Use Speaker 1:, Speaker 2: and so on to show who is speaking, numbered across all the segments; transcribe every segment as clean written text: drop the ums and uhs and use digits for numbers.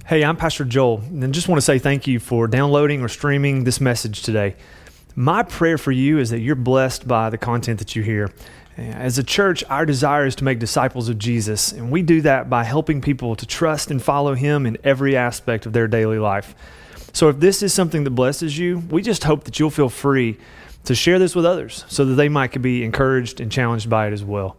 Speaker 1: Hey, I'm Pastor Joel, and just want to say thank you for downloading or streaming this message today. My prayer for you is that you're blessed by the content that you hear. As a church, our desire is to make disciples of Jesus, and we do that by helping people to trust and follow Him in every aspect of their daily life. So if this is something that blesses you, we just hope that you'll feel free to share this with others so that they might be encouraged and challenged by it as well.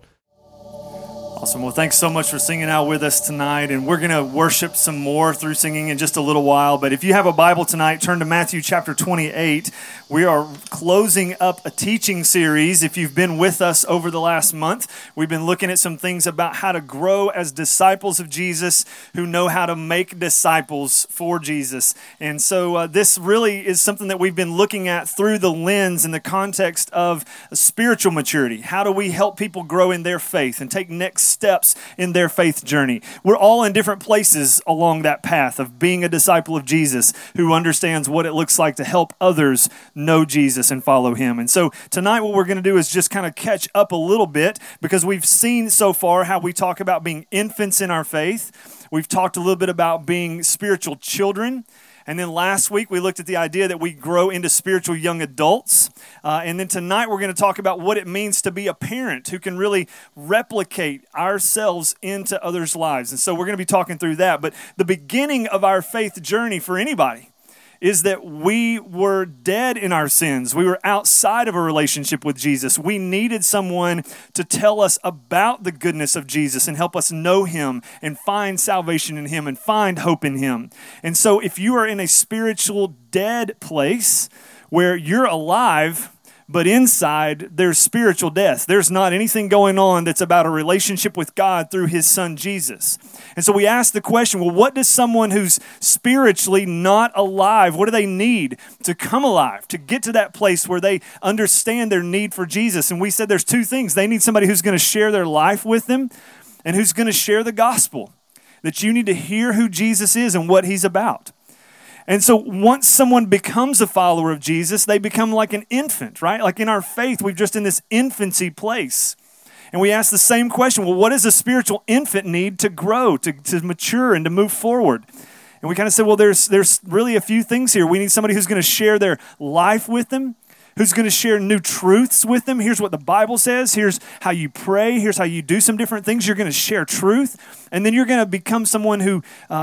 Speaker 2: Awesome. Well, thanks so much for singing out with us tonight. And we're going to worship some more through singing in just a little while. But if you have a Bible tonight, turn to Matthew chapter 28. We are closing up a teaching series. If you've been with us over the last month, we've been looking at some things about how to grow as disciples of Jesus who know how to make disciples for Jesus. And so this really is something that we've been looking at through the lens in the context of spiritual maturity. How do we help people grow in their faith and take next steps in their faith journey? We're all in different places along that path of being a disciple of Jesus who understands what it looks like to help others know Jesus and follow Him. And so tonight what we're going to do is just kind of catch up a little bit, because we've seen so far how we talk about being infants in our faith. We've talked a little bit about being spiritual children. And then last week, we looked at the idea that we grow into spiritual young adults. And then tonight, we're going to talk about what it means to be a parent who can really replicate ourselves into others' lives. And so we're going to be talking through that. But the beginning of our faith journey for anybody is that we were dead in our sins. We were outside of a relationship with Jesus. We needed someone to tell us about the goodness of Jesus and help us know Him and find salvation in Him and find hope in Him. And so if you are in a spiritual dead place where you're alive, but inside there's spiritual death, there's not anything going on that's about a relationship with God through His Son Jesus. And so we ask the question, well, what does someone who's spiritually not alive, what do they need to come alive, to get to that place where they understand their need for Jesus? And we said there's two things. They need somebody who's going to share their life with them and who's going to share the gospel, that you need to hear who Jesus is and what He's about. And so once someone becomes a follower of Jesus, they become like an infant, right? Like in our faith, we're just in this infancy place. And we ask the same question, well, what does a spiritual infant need to grow, to mature, and to move forward? And we kind of said, well, there's really a few things here. We need somebody who's going to share their life with them, who's going to share new truths with them. Here's what the Bible says. Here's how you pray. Here's how you do some different things. You're going to share truth. And then you're going to become someone who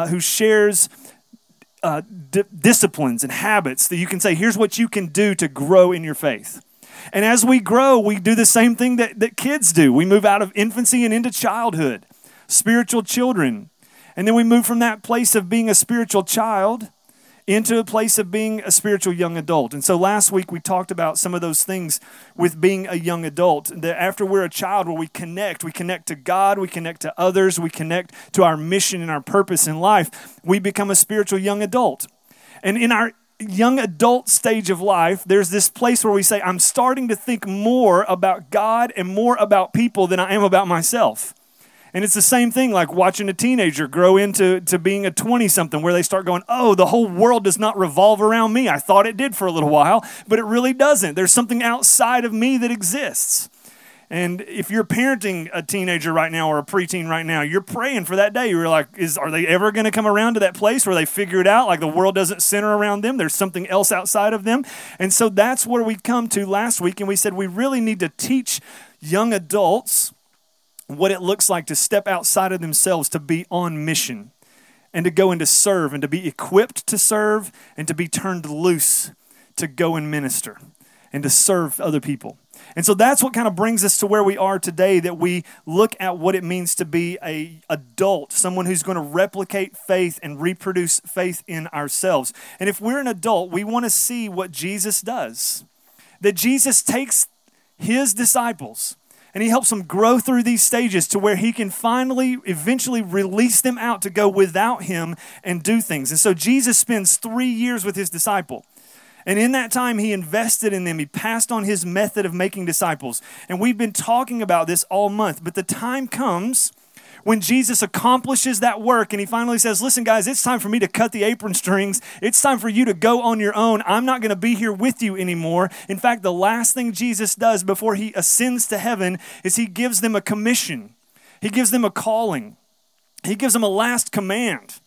Speaker 2: shares disciplines and habits that you can say, here's what you can do to grow in your faith. And as we grow, we do the same thing that kids do. We move out of infancy and into childhood, spiritual children. And then we move from that place of being a spiritual child into a place of being a spiritual young adult. And so last week we talked about some of those things with being a young adult. That after we're a child, where we connect to God, we connect to others, we connect to our mission and our purpose in life, we become a spiritual young adult. And in our young adult stage of life, there's this place where we say, I'm starting to think more about God and more about people than I am about myself. And it's the same thing like watching a teenager grow into being a 20-something, where they start going, oh, the whole world does not revolve around me. I thought it did for a little while, but it really doesn't. There's something outside of me that exists. And if you're parenting a teenager right now or a preteen right now, you're praying for that day. You're like, are they ever going to come around to that place where they figure it out, like the world doesn't center around them? There's something else outside of them. And so that's where we come to last week, and we said we really need to teach young adults what it looks like to step outside of themselves, to be on mission and to go and to serve and to be equipped to serve and to be turned loose to go and minister and to serve other people. And so that's what kind of brings us to where we are today, that we look at what it means to be an adult, someone who's going to replicate faith and reproduce faith in ourselves. And if we're an adult, we want to see what Jesus does, that Jesus takes His disciples and He helps them grow through these stages to where He can finally, eventually release them out to go without Him and do things. And so Jesus spends 3 years with His disciple. And in that time, He invested in them. He passed on His method of making disciples. And we've been talking about this all month. But the time comes when Jesus accomplishes that work and He finally says, listen, guys, it's time for me to cut the apron strings. It's time for you to go on your own. I'm not going to be here with you anymore. In fact, the last thing Jesus does before He ascends to heaven is He gives them a commission. He gives them a calling. He gives them a last command.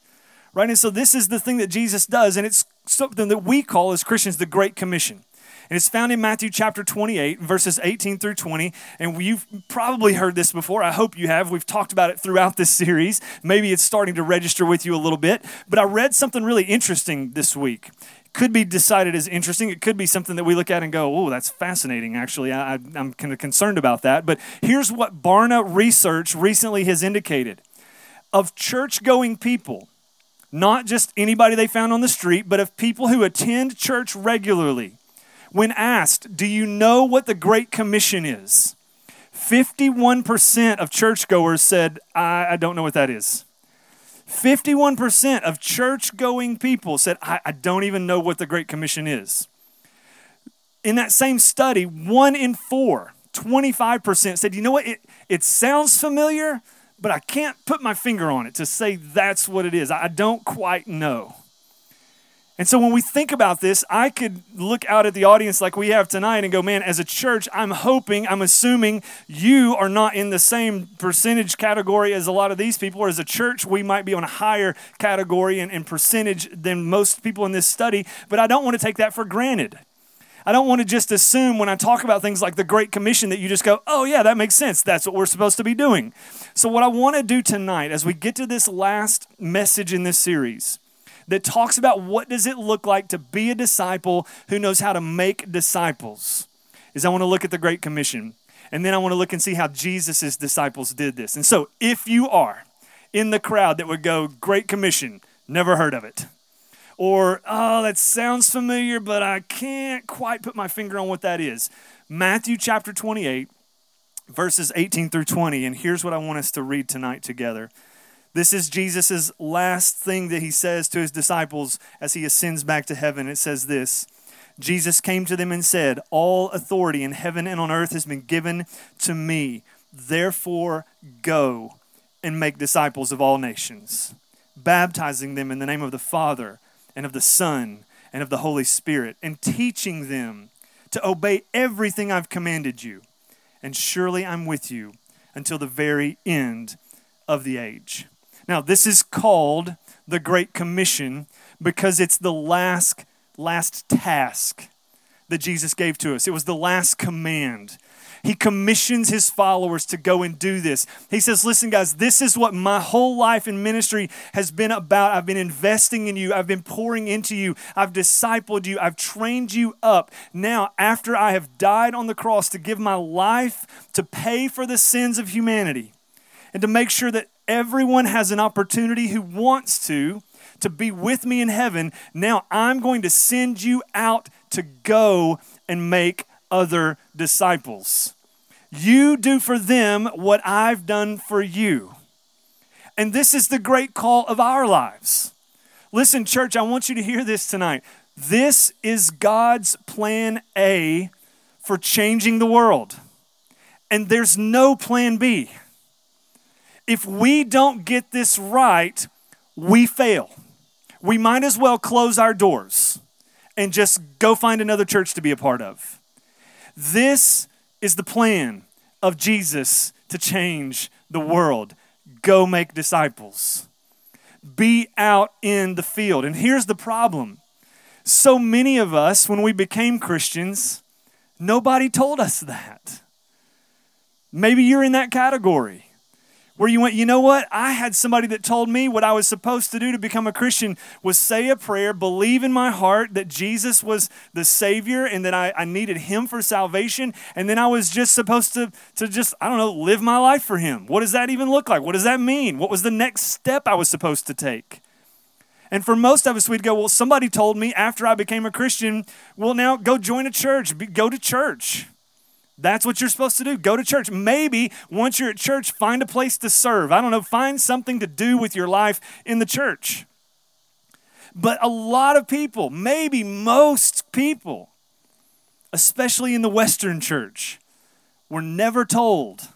Speaker 2: right? And so this is the thing that Jesus does, and it's something that we call as Christians the Great Commission. And it's found in Matthew chapter 28, verses 18 through 20. And you've probably heard this before. I hope you have. We've talked about it throughout this series. Maybe it's starting to register with you a little bit. But I read something really interesting this week. It could be decided as interesting. It could be something that we look at and go, oh, that's fascinating, actually. I'm kind of concerned about that. But here's what Barna Research recently has indicated. Of church-going people, not just anybody they found on the street, but of people who attend church regularly, when asked, do you know what the Great Commission is? 51% of churchgoers said, I don't know what that is. 51% of church-going people said, I don't even know what the Great Commission is. In that same study, 1 in 4, 25% said, you know what, it sounds familiar, but I can't put my finger on it to say that's what it is. I don't quite know. And so when we think about this, I could look out at the audience like we have tonight and go, man, as a church, I'm assuming you are not in the same percentage category as a lot of these people, or as a church, we might be on a higher category and percentage than most people in this study, but I don't want to take that for granted. I don't want to just assume when I talk about things like the Great Commission that you just go, oh yeah, that makes sense. That's what we're supposed to be doing. So what I want to do tonight as we get to this last message in this series that talks about what does it look like to be a disciple who knows how to make disciples, is I want to look at the Great Commission. And then I want to look and see how Jesus' disciples did this. And so if you are in the crowd that would go, Great Commission, never heard of it. Or, oh, that sounds familiar, but I can't quite put my finger on what that is. Matthew chapter 28, verses 18 through 20. And here's what I want us to read tonight together. This is Jesus' last thing that he says to his disciples as he ascends back to heaven. It says this, Jesus came to them and said, all authority in heaven and on earth has been given to me. Therefore, go and make disciples of all nations, baptizing them in the name of the Father and of the Son and of the Holy Spirit, and teaching them to obey everything I've commanded you. And surely I'm with you until the very end of the age. Now, this is called the Great Commission because it's the last task that Jesus gave to us. It was the last command. He commissions his followers to go and do this. He says, listen, guys, this is what my whole life in ministry has been about. I've been investing in you. I've been pouring into you. I've discipled you. I've trained you up. Now, after I have died on the cross to give my life to pay for the sins of humanity and to make sure that everyone has an opportunity who wants to be with me in heaven, now I'm going to send you out to go and make other disciples. You do for them what I've done for you. And this is the great call of our lives. Listen, church, I want you to hear this tonight. This is God's plan A for changing the world. And there's no plan B. If we don't get this right, we fail. We might as well close our doors and just go find another church to be a part of. This is the plan of Jesus to change the world. Go make disciples. Be out in the field. And here's the problem. So many of us, when we became Christians, nobody told us that. Maybe you're in that category where you went, you know what? I had somebody that told me what I was supposed to do to become a Christian was say a prayer, believe in my heart that Jesus was the Savior and that I needed him for salvation. And then I was just supposed to just, live my life for him. What does that even look like? What does that mean? What was the next step I was supposed to take? And for most of us, we'd go, well, somebody told me after I became a Christian, well, now go join a church, go to church. That's what you're supposed to do. Go to church. Maybe once you're at church, find a place to serve. Find something to do with your life in the church. But a lot of people, maybe most people, especially in the Western church, were never told,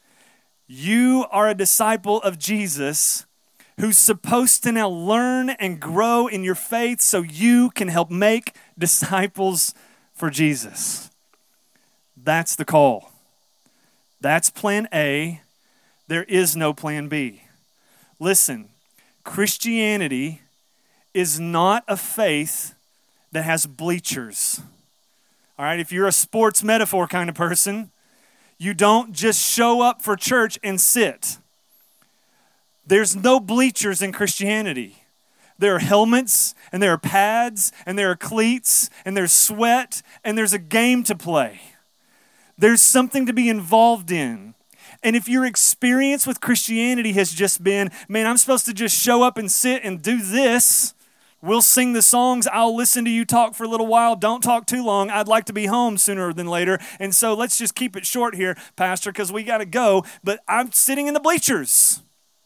Speaker 2: you are a disciple of Jesus who's supposed to now learn and grow in your faith so you can help make disciples for Jesus. That's the call. That's plan A. There is no plan B. Listen, Christianity is not a faith that has bleachers. All right, if you're a sports metaphor kind of person, you don't just show up for church and sit. There's no bleachers in Christianity. There are helmets, and there are pads, and there are cleats, and there's sweat, and there's a game to play. There's something to be involved in. And if your experience with Christianity has just been, man, I'm supposed to just show up and sit and do this, we'll sing the songs, I'll listen to you talk for a little while, don't talk too long, I'd like to be home sooner than later, and so let's just keep it short here, Pastor, because we got to go, but I'm sitting in the bleachers.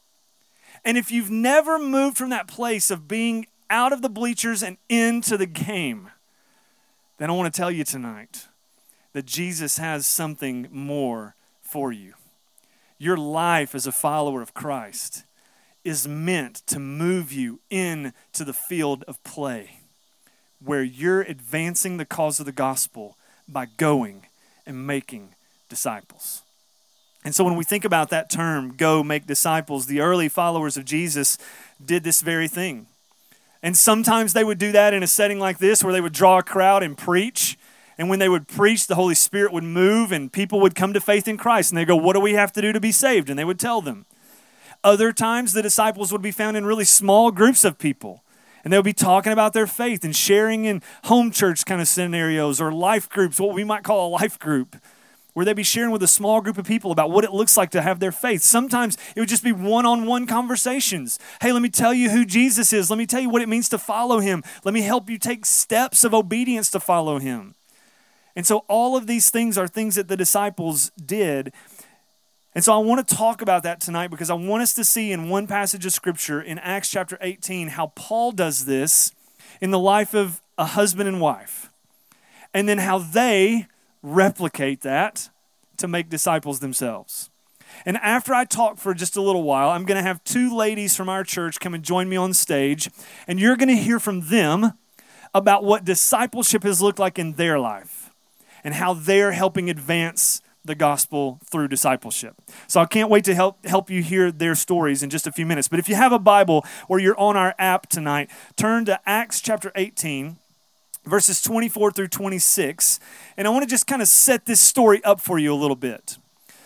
Speaker 2: And if you've never moved from that place of being out of the bleachers and into the game, then I want to tell you tonight that Jesus has something more for you. Your life as a follower of Christ is meant to move you into the field of play where you're advancing the cause of the gospel by going and making disciples. And so when we think about that term, go make disciples, the early followers of Jesus did this very thing. And sometimes they would do that in a setting like this where they would draw a crowd and preach. And when they would preach, the Holy Spirit would move and people would come to faith in Christ. And they go, what do we have to do to be saved? And they would tell them. Other times, the disciples would be found in really small groups of people. And they would be talking about their faith and sharing in home church kind of scenarios or life groups, what we might call a life group, where they'd be sharing with a small group of people about what it looks like to have their faith. Sometimes it would just be one-on-one conversations. Hey, let me tell you who Jesus is. Let me tell you what it means to follow him. Let me help you take steps of obedience to follow him. And so all of these things are things that the disciples did. And so I want to talk about that tonight because I want us to see in one passage of Scripture in Acts chapter 18 how Paul does this in the life of a husband and wife. And then how they replicate that to make disciples themselves. And after I talk for just a little while, I'm going to have two ladies from our church come and join me on stage. And you're going to hear from them about what discipleship has looked like in their life and how they're helping advance the gospel through discipleship. So I can't wait to help you hear their stories in just a few minutes. But if you have a Bible or you're on our app tonight, turn to Acts chapter 18, verses 24 through 26. And I want to just kind of set this story up for you a little bit.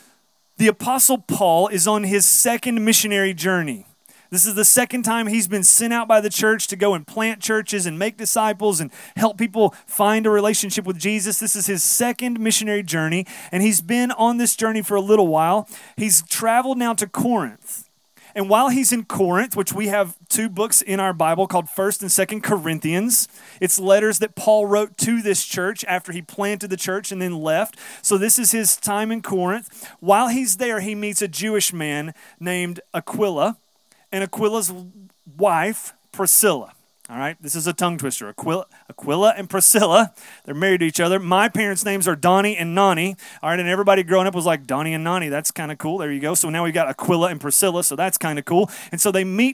Speaker 2: The Apostle Paul is on his second missionary journey. This is the second time he's been sent out by the church to go and plant churches and make disciples and help people find a relationship with Jesus. This is his second missionary journey, and he's been on this journey for a little while. He's traveled now to Corinth. And while he's in Corinth, which we have two books in our Bible called 1st and 2nd Corinthians, it's letters that Paul wrote to this church after he planted the church and then left. So this is his time in Corinth. While he's there, he meets a Jewish man named Aquila and Aquila's wife, Priscilla. All right, this is a tongue twister. Aquila and Priscilla, they're married to each other. My parents' names are Donnie and Nani. All right, and everybody growing up was like, Donnie and Nani, that's kind of cool. There you go. So now we've got Aquila and Priscilla, so that's kind of cool. And so they meet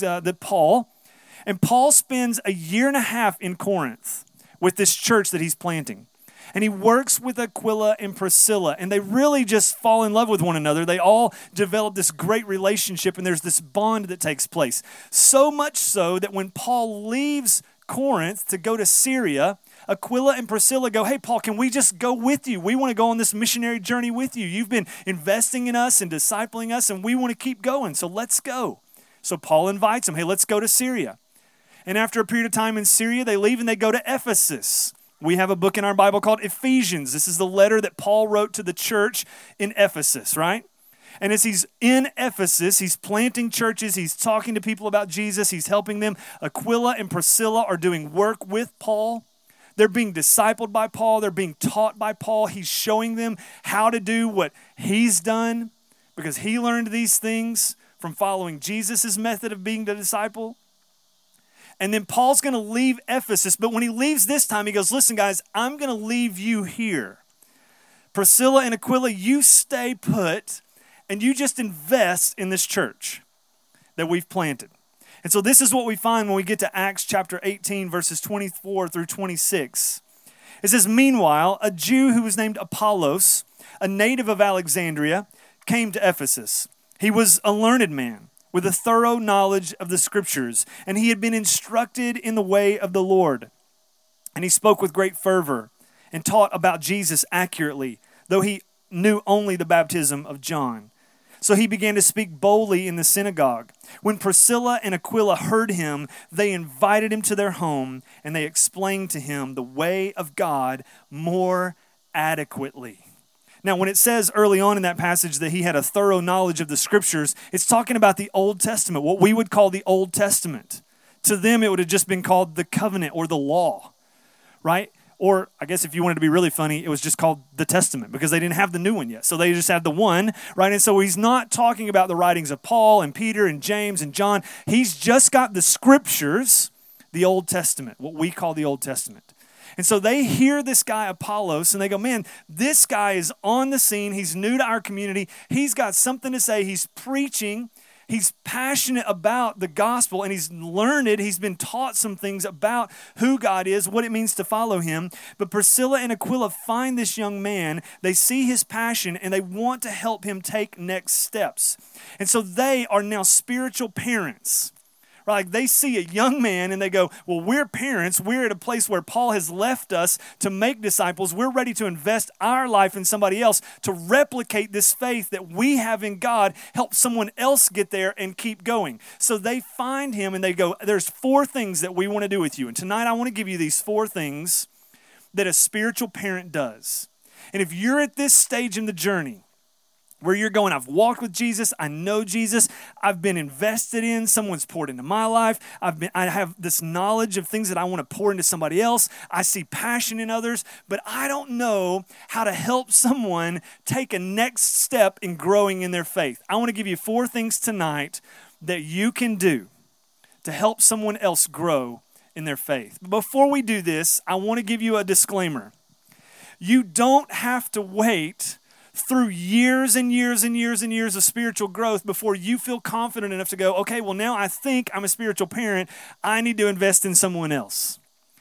Speaker 2: Paul, and Paul spends a year and a half in Corinth with this church that he's planting. And he works with Aquila and Priscilla, and they really just fall in love with one another. They all develop this great relationship, and there's this bond that takes place. So much so that when Paul leaves Corinth to go to Syria, Aquila and Priscilla go, hey, Paul, can we just go with you? We want to go on this missionary journey with you. You've been investing in us and discipling us, and we want to keep going, so let's go. So Paul invites them, hey, let's go to Syria. And after a period of time in Syria, they leave and they go to Ephesus. We have a book in our Bible called Ephesians. This is the letter that Paul wrote to the church in Ephesus, right? And as he's in Ephesus, he's planting churches, he's talking to people about Jesus, he's helping them. Aquila and Priscilla are doing work with Paul. They're being discipled by Paul. They're being taught by Paul. He's showing them how to do what he's done because he learned these things from following Jesus' method of being the disciple. And then Paul's going to leave Ephesus, but when he leaves this time, he goes, listen, guys, I'm going to leave you here. Priscilla and Aquila, you stay put, and you just invest in this church that we've planted. And so this is what we find when we get to Acts chapter 18, verses 24 through 26. It says, meanwhile, a Jew who was named Apollos, a native of Alexandria, came to Ephesus. He was a learned man with a thorough knowledge of the Scriptures, and he had been instructed in the way of the Lord. And he spoke with great fervor and taught about Jesus accurately, though he knew only the baptism of John. So he began to speak boldly in the synagogue. When Priscilla and Aquila heard him, they invited him to their home, and they explained to him the way of God more adequately. Now, when it says early on in that passage that he had a thorough knowledge of the Scriptures, it's talking about the Old Testament, what we would call the Old Testament. To them, it would have just been called the covenant or the law, right? Or I guess if you wanted to be really funny, it was just called the Testament because they didn't have the new one yet. So they just had the one, right? And so he's not talking about the writings of Paul and Peter and James and John. He's just got the Scriptures, the Old Testament, what we call the Old Testament. And so they hear this guy Apollos and they go, man, this guy is on the scene. He's new to our community. He's got something to say. He's preaching. He's passionate about the gospel, and he's learned it. He's been taught some things about who God is, what it means to follow him. But Priscilla and Aquila find this young man. They see his passion, and they want to help him take next steps. And so they are now spiritual parents. Right? Like they see a young man and they go, well, we're parents. We're at a place where Paul has left us to make disciples. We're ready to invest our life in somebody else to replicate this faith that we have in God, help someone else get there and keep going. So they find him and they go, there's 4 things that we want to do with you. And tonight I want to give you these 4 things that a spiritual parent does. And if you're at this stage in the journey, where you're going, I've walked with Jesus, I know Jesus, I've been invested in, someone's poured into my life, I have this knowledge of things that I want to pour into somebody else, I see passion in others, but I don't know how to help someone take a next step in growing in their faith. I want to give you 4 things tonight that you can do to help someone else grow in their faith. But before we do this, I want to give you a disclaimer. You don't have to wait through years and years and years and years of spiritual growth before you feel confident enough to go, okay, well, now I think I'm a spiritual parent. I need to invest in someone else.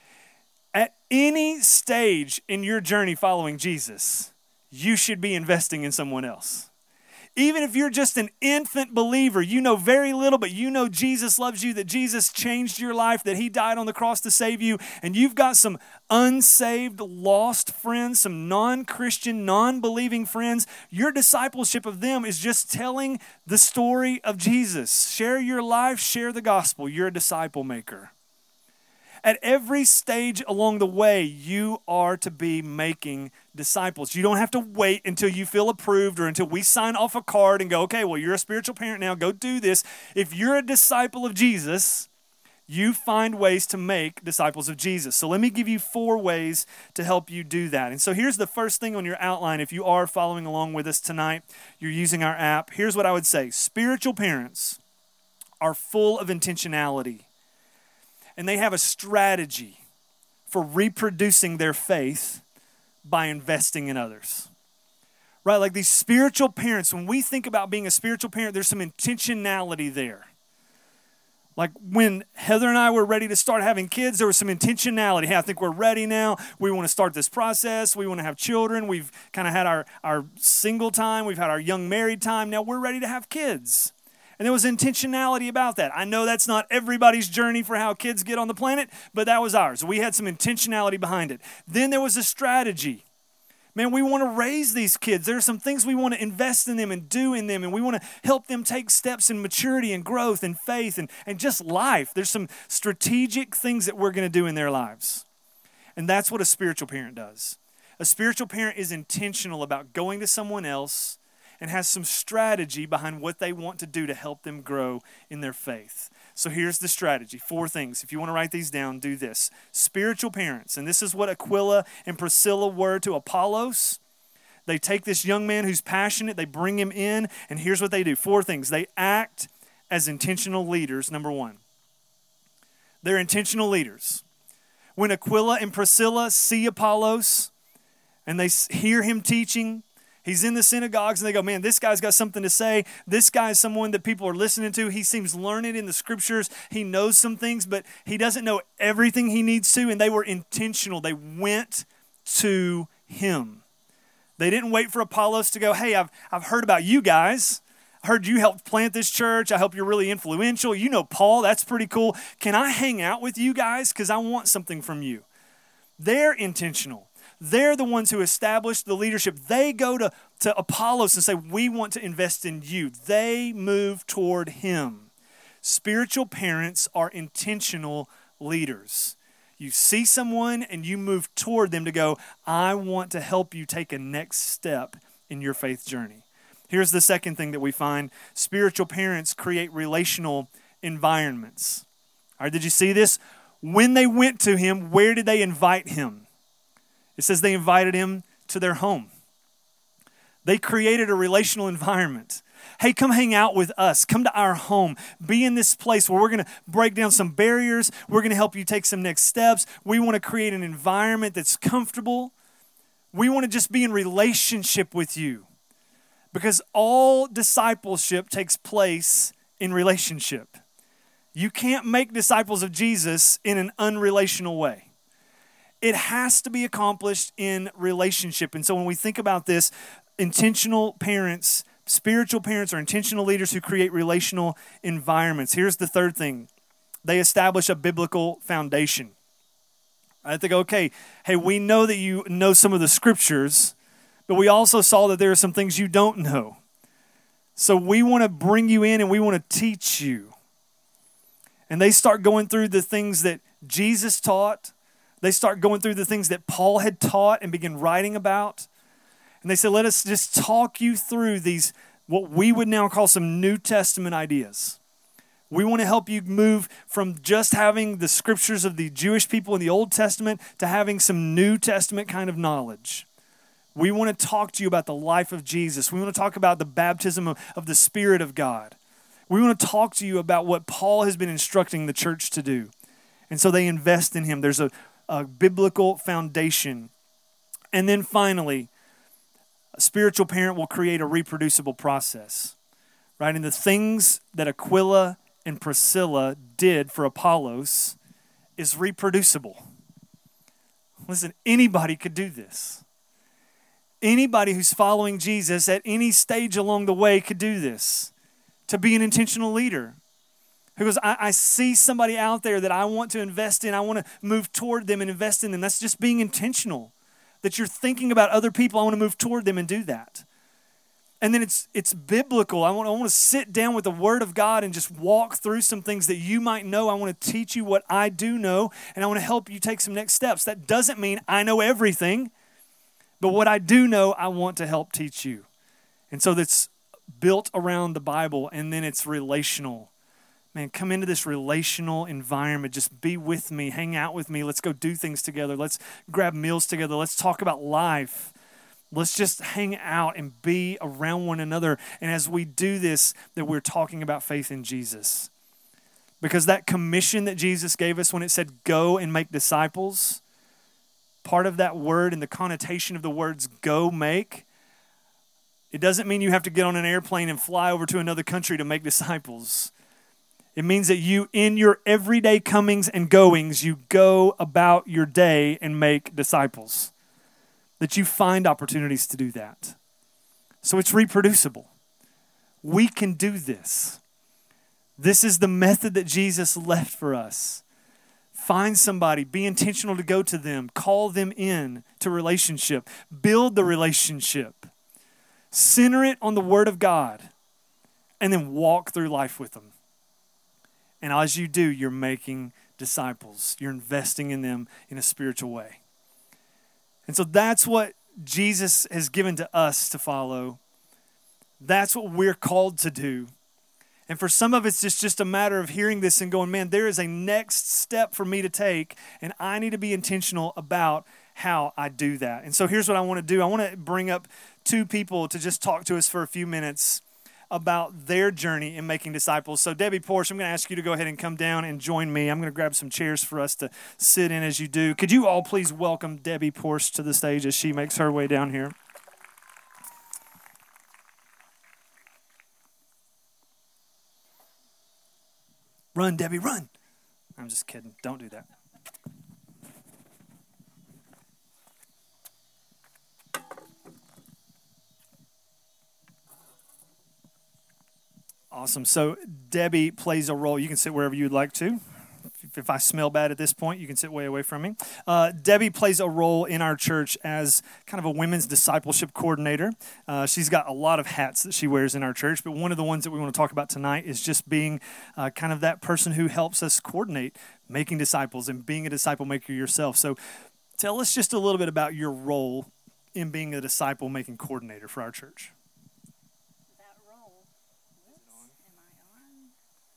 Speaker 2: At any stage in your journey following Jesus, you should be investing in someone else. Even if you're just an infant believer, you know very little, but you know Jesus loves you, that Jesus changed your life, that he died on the cross to save you, and you've got some unsaved, lost friends, some non-Christian, non-believing friends, your discipleship of them is just telling the story of Jesus. Share your life, share the gospel. You're a disciple maker. At every stage along the way, you are to be making disciples. You don't have to wait until you feel approved or until we sign off a card and go, okay, well, you're a spiritual parent now, go do this. If you're a disciple of Jesus, you find ways to make disciples of Jesus. So let me give you 4 ways to help you do that. And so here's the first thing on your outline. If you are following along with us tonight, you're using our app, here's what I would say. Spiritual parents are full of intentionality. And they have a strategy for reproducing their faith by investing in others. Right? Like these spiritual parents, when we think about being a spiritual parent, there's some intentionality there. Like when Heather and I were ready to start having kids, there was some intentionality. Hey, I think we're ready now. We want to start this process. We want to have children. We've kind of had our single time. We've had our young married time. Now we're ready to have kids. And there was intentionality about that. I know that's not everybody's journey for how kids get on the planet, but that was ours. We had some intentionality behind it. Then there was a strategy. Man, we want to raise these kids. There are some things we want to invest in them and do in them, and we want to help them take steps in maturity and growth and faith and just life. There's some strategic things that we're going to do in their lives. And that's what a spiritual parent does. A spiritual parent is intentional about going to someone else and has some strategy behind what they want to do to help them grow in their faith. So here's the strategy. 4 things. If you want to write these down, do this. Spiritual parents, and this is what Aquila and Priscilla were to Apollos. They take this young man who's passionate, they bring him in, and here's what they do. 4 things. They act as intentional leaders, number 1. They're intentional leaders. When Aquila and Priscilla see Apollos and they hear him teaching, he's in the synagogues and they go, man, this guy's got something to say. This guy is someone that people are listening to. He seems learned in the Scriptures. He knows some things, but he doesn't know everything he needs to. And they were intentional. They went to him. They didn't wait for Apollos to go, hey, I've heard about you guys. heard you helped plant this church. I hope you're really influential. You know Paul, that's pretty cool. Can I hang out with you guys? Because I want something from you. They're intentional. They're the ones who establish the leadership. They go to Apollos and say, we want to invest in you. They move toward him. Spiritual parents are intentional leaders. You see someone and you move toward them to go, I want to help you take a next step in your faith journey. Here's the second thing that we find. Spiritual parents create relational environments. All right, did you see this? When they went to him, where did they invite him? It says they invited him to their home. They created a relational environment. Hey, come hang out with us. Come to our home. Be in this place where we're going to break down some barriers. We're going to help you take some next steps. We want to create an environment that's comfortable. We want to just be in relationship with you. Because all discipleship takes place in relationship. You can't make disciples of Jesus in an unrelational way. It has to be accomplished in relationship. And so when we think about this, intentional parents, spiritual parents are intentional leaders who create relational environments. Here's the third thing. They establish a biblical foundation. I think, okay, hey, we know that you know some of the scriptures, but we also saw that there are some things you don't know. So we want to bring you in and we want to teach you. And they start going through the things that Jesus taught. They start going through the things that Paul had taught and begin writing about. And they said, let us just talk you through these, what we would now call some New Testament ideas. We want to help you move from just having the scriptures of the Jewish people in the Old Testament to having some New Testament kind of knowledge. We want to talk to you about the life of Jesus. We want to talk about the baptism of the Spirit of God. We want to talk to you about what Paul has been instructing the church to do. And so they invest in him. There's a biblical foundation. And then finally, a spiritual parent will create a reproducible process, right? And the things that Aquila and Priscilla did for Apollos is reproducible. Listen, anybody could do this. Anybody who's following Jesus at any stage along the way could do this. To be an intentional leader. Who goes, I see somebody out there that I want to invest in. I want to move toward them and invest in them. That's just being intentional. That you're thinking about other people. I want to move toward them and do that. And then it's biblical. I want to sit down with the Word of God and just walk through some things that you might know. I want to teach you what I do know, and I want to help you take some next steps. That doesn't mean I know everything, but what I do know, I want to help teach you. And so that's built around the Bible, and then it's relational. Man, come into this relational environment. Just be with me. Hang out with me. Let's go do things together. Let's grab meals together. Let's talk about life. Let's just hang out and be around one another. And as we do this, that we're talking about faith in Jesus. Because that commission that Jesus gave us when it said, go and make disciples, part of that word and the connotation of the words go, make, it doesn't mean you have to get on an airplane and fly over to another country to make disciples. It means that you, in your everyday comings and goings, you go about your day and make disciples. That you find opportunities to do that. So it's reproducible. We can do this. This is the method that Jesus left for us. Find somebody, be intentional to go to them, call them in to relationship, build the relationship. Center it on the Word of God, and then walk through life with them. And as you do, you're making disciples. You're investing in them in a spiritual way. And so that's what Jesus has given to us to follow. That's what we're called to do. And for some of us, it's just a matter of hearing this and going, man, there is a next step for me to take, and I need to be intentional about how I do that. And so here's what I want to do. I want to bring up two people to just talk to us for a few minutes about their journey in making disciples. So Debbie Porsche, I'm going to ask you to go ahead and come down and join me. I'm going to grab some chairs for us to sit in as you do. Could you all please welcome Debbie Porsche to the stage as she makes her way down here? Run, Debbie, run. I'm just kidding. Don't do that. Awesome. So Debbie plays a role. You can sit wherever you'd like to. If I smell bad at this point, you can sit way away from me. Debbie plays a role in our church as kind of a women's discipleship coordinator. She's got a lot of hats that she wears in our church, but one of the ones that we want to talk about tonight is just being kind of that person who helps us coordinate making disciples and being a disciple maker yourself. So tell us just a little bit about your role in being a disciple-making coordinator for our church.
Speaker 3: That role. Am I on?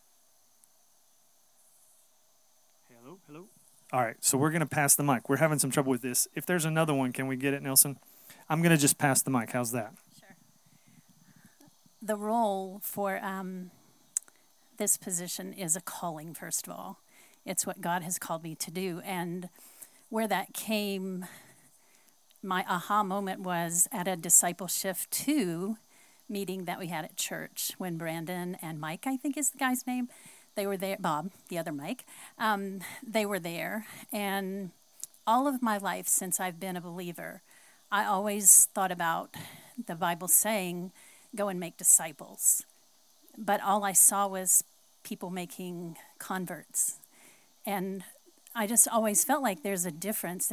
Speaker 2: Hello. All right, so we're going to pass the mic. We're having some trouble with this. If there's another one, can we get it, Nelson? I'm going to just pass the mic. How's that?
Speaker 3: Sure. The role for this position is a calling, first of all. It's what God has called me to do. And where that came, my aha moment was at a Discipleship 2 meeting that we had at church when Brandon and Mike, I think is the guy's name, they were there, Bob, the other Mike, they were there. And all of my life since I've been a believer, I always thought about the Bible saying, go and make disciples. But all I saw was people making converts. And I just always felt like there's a difference,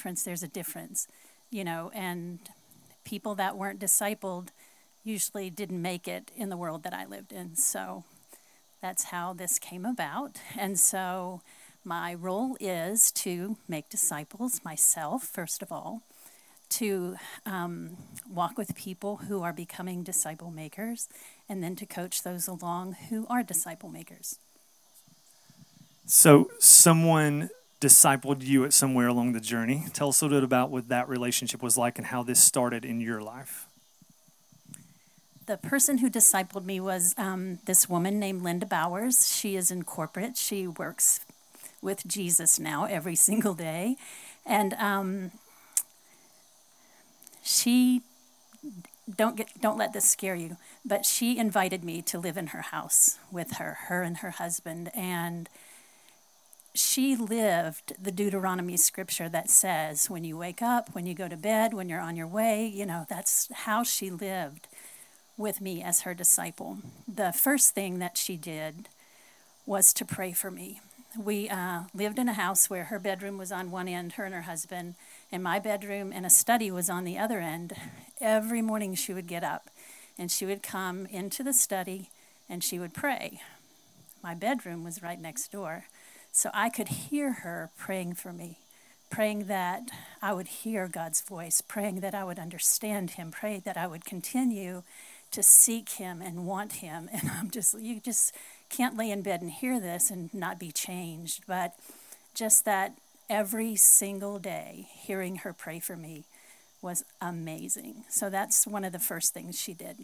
Speaker 3: you know, and people that weren't discipled usually didn't make it in the world that I lived in. So that's how this came about. And so my role is to make disciples myself, first of all, to walk with people who are becoming disciple makers, and then to coach those along who are disciple makers.
Speaker 2: So someone discipled you at somewhere along the journey. Tell us a little bit about what that relationship was like and how this started in your life.
Speaker 3: The person who discipled me was this woman named Linda Bowers. She is in corporate. She works with Jesus now every single day. And she, don't let this scare you, but she invited me to live in her house with her and her husband. And she lived the Deuteronomy scripture that says, when you wake up, when you go to bed, when you're on your way, you know, that's how she lived with me as her disciple. The first thing that she did was to pray for me. We lived in a house where her bedroom was on one end, her and her husband, and my bedroom and a study was on the other end. Every morning she would get up and she would come into the study and she would pray. My bedroom was right next door. So I could hear her praying for me, praying that I would hear God's voice, praying that I would understand him, praying that I would continue to seek him and want him. And you just can't lay in bed and hear this and not be changed. But just that every single day, hearing her pray for me was amazing. So that's one of the first things she did.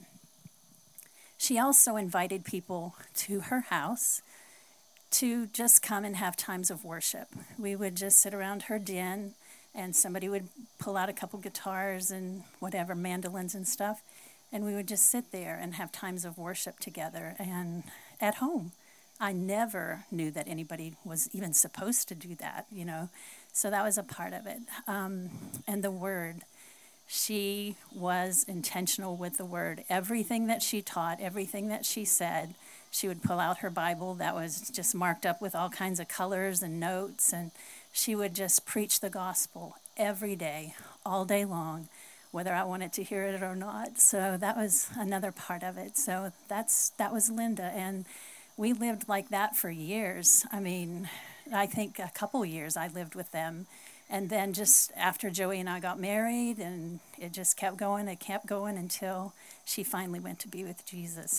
Speaker 3: She also invited people to her house to just come and have times of worship. We would just sit around her den and somebody would pull out a couple guitars and whatever, mandolins and stuff, and we would just sit there and have times of worship together and at home. I never knew that anybody was even supposed to do that, you know, so that was a part of it. And the word, she was intentional with the word. Everything that she taught, everything that she said, she would pull out her Bible that was just marked up with all kinds of colors and notes, and she would just preach the gospel every day, all day long, whether I wanted to hear it or not. So that was another part of it. So that was Linda, and we lived like that for years. I mean, I think a couple years I lived with them. And then just after Joey and I got married, and it just kept going until she finally went to be with Jesus.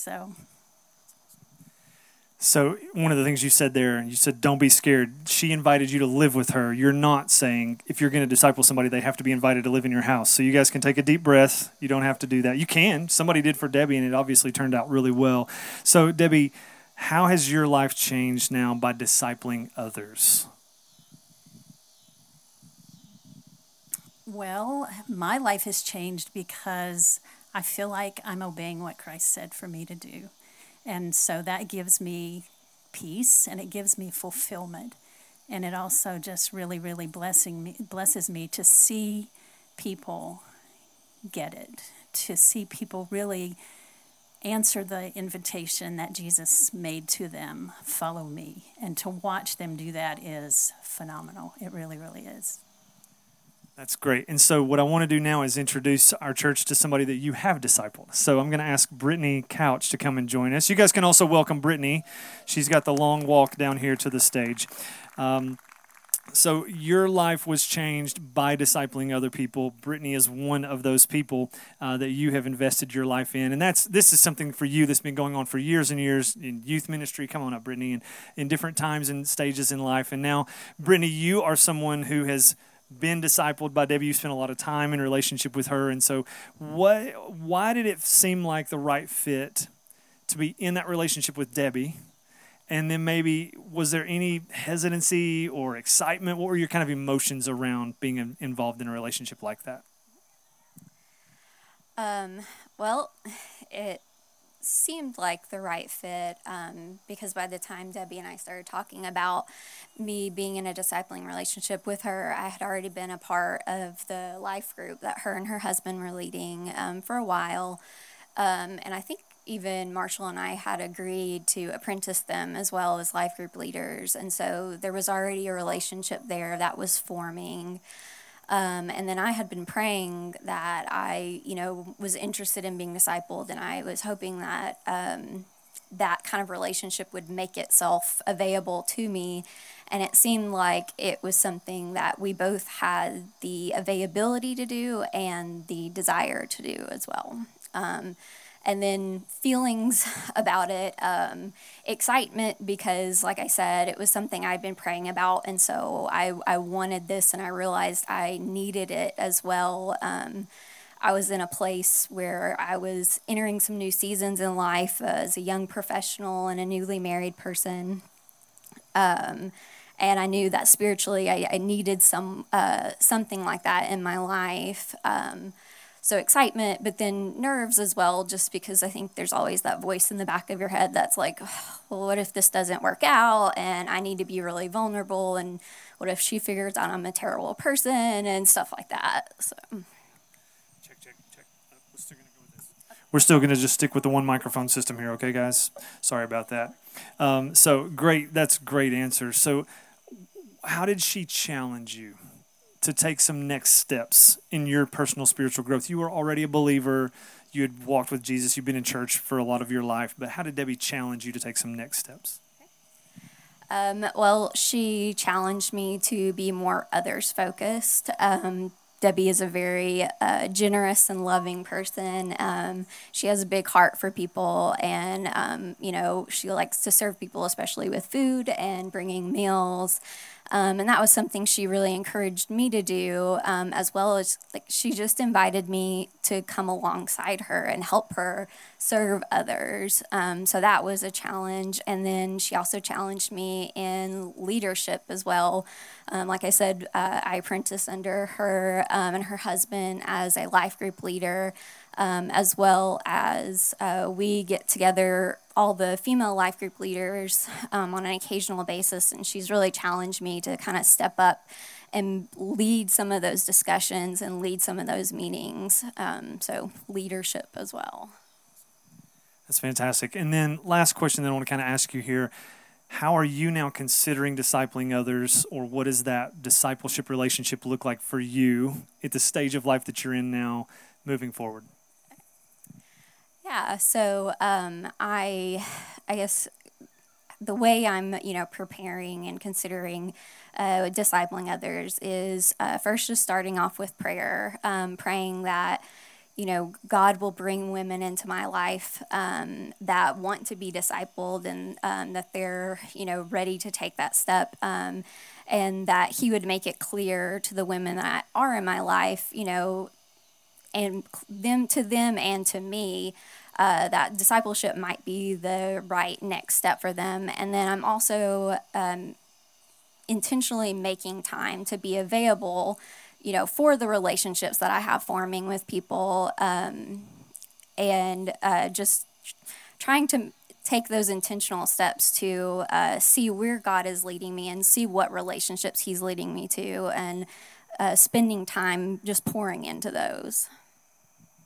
Speaker 2: So one of the things you said there, you said, don't be scared. She invited you to live with her. You're not saying if you're going to disciple somebody, they have to be invited to live in your house. So you guys can take a deep breath. You don't have to do that. You can. Somebody did for Debbie, and it obviously turned out really well. So Debbie, how has your life changed now by discipling others?
Speaker 3: Well, my life has changed because I feel like I'm obeying what Christ said for me to do. And so that gives me peace and it gives me fulfillment. And it also just really, really blesses me to see people get it, to see people really answer the invitation that Jesus made to them, follow me. And to watch them do that is phenomenal. It really, really is.
Speaker 2: That's great. And so what I want to do now is introduce our church to somebody that you have discipled. So I'm going to ask Brittany Couch to come and join us. You guys can also welcome Brittany. She's got the long walk down here to the stage. So your life was changed by discipling other people. Brittany is one of those people that you have invested your life in. And this is something for you that's been going on for years and years in youth ministry. Come on up, Brittany, and in different times and stages in life. And now, Brittany, you are someone who has been discipled by Debbie. You spent a lot of time in relationship with her. And so why did it seem like the right fit to be in that relationship with Debbie? And then maybe, was there any hesitancy or excitement? What were your kind of emotions around being involved in a relationship like that?
Speaker 4: Well, it seemed like the right fit because by the time Debbie and I started talking about me being in a discipling relationship with her, I had already been a part of the life group that her and her husband were leading for a while. And I think even Marshall and I had agreed to apprentice them as well as life group leaders. And so there was already a relationship there that was forming. And then I had been praying that I, was interested in being discipled, and I was hoping that that kind of relationship would make itself available to me. And it seemed like it was something that we both had the availability to do and the desire to do as well. And then feelings about it, excitement because, like I said, it was something I'd been praying about, and so I wanted this, and I realized I needed it as well. I was in a place where I was entering some new seasons in life as a young professional and a newly married person, and I knew that spiritually I needed something like that in my life. So excitement, but then nerves as well, just because I think there's always that voice in the back of your head that's like, well, what if this doesn't work out? And I need to be really vulnerable. And what if she figures out I'm a terrible person and stuff like that? So.
Speaker 2: Check. We're still going to just stick with the one microphone system here, okay, guys? Sorry about that. So great. That's great answer. So how did she challenge you to take some next steps in your personal spiritual growth? You were already a believer. You had walked with Jesus. You've been in church for a lot of your life. But how did Debbie challenge you to take some next steps?
Speaker 4: Well, she challenged me to be more others-focused. Debbie is a very generous and loving person. She has a big heart for people, and, she likes to serve people, especially with food and bringing meals. And that was something she really encouraged me to do, as well as she just invited me to come alongside her and help her serve others. So that was a challenge. And then she also challenged me in leadership as well. Like I said, I apprenticed under her and her husband as a life group leader, as well as we get together, all the female life group leaders, on an occasional basis, and she's really challenged me to kind of step up and lead some of those discussions and lead some of those meetings, so leadership as well.
Speaker 2: That's fantastic. And then last question that I want to kind of ask you here, how are you now considering discipling others, or what does that discipleship relationship look like for you at the stage of life that you're in now moving forward?
Speaker 4: Yeah, so I guess the way I'm, preparing and considering discipling others is first just starting off with prayer, praying that, God will bring women into my life that want to be discipled, and that they're, ready to take that step, and that He would make it clear to the women that are in my life, and to them and to me, that discipleship might be the right next step for them. And then I'm also intentionally making time to be available, for the relationships that I have forming with people, and just trying to take those intentional steps to see where God is leading me and see what relationships He's leading me to, and spending time just pouring into those.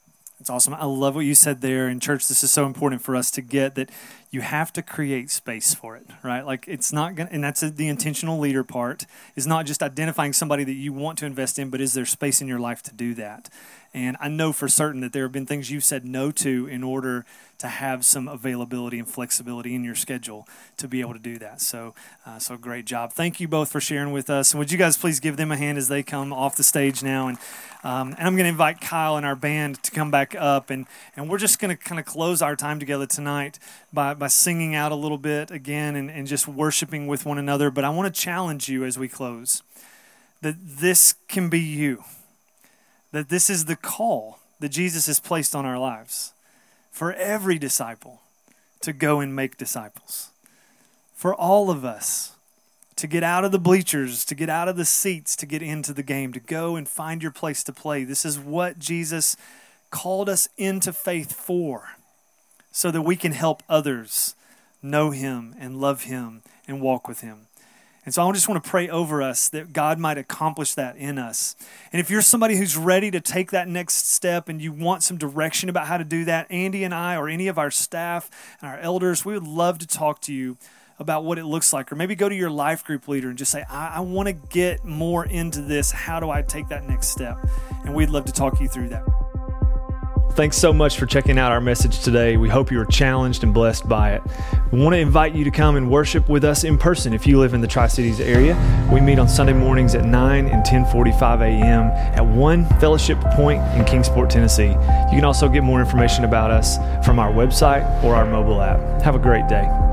Speaker 2: That's awesome. I love what you said there. In church, this is so important for us to get that you have to create space for it, right? Like it's not going to, and that's the intentional leader part, is not just identifying somebody that you want to invest in, but is there space in your life to do that? And I know for certain that there have been things you've said no to in order to have some availability and flexibility in your schedule to be able to do that. So great job. Thank you both for sharing with us. And would you guys please give them a hand as they come off the stage now? And I'm going to invite Kyle and our band to come back up. And we're just going to kind of close our time together tonight by singing out a little bit again and just worshiping with one another. But I want to challenge you as we close that this can be you. That this is the call that Jesus has placed on our lives for every disciple to go and make disciples. For all of us to get out of the bleachers, to get out of the seats, to get into the game, to go and find your place to play. This is what Jesus called us into faith for, so that we can help others know him and love him and walk with him. And so I just want to pray over us that God might accomplish that in us. And if you're somebody who's ready to take that next step and you want some direction about how to do that, Andy and I or any of our staff and our elders, we would love to talk to you about what it looks like. Or maybe go to your life group leader and just say, I want to get more into this. How do I take that next step? And we'd love to talk you through that.
Speaker 1: Thanks so much for checking out our message today. We hope you were challenged and blessed by it. We want to invite you to come and worship with us in person if you live in the Tri-Cities area. We meet on Sunday mornings at 9 and 10:45 a.m. at One Fellowship Point in Kingsport, Tennessee. You can also get more information about us from our website or our mobile app. Have a great day.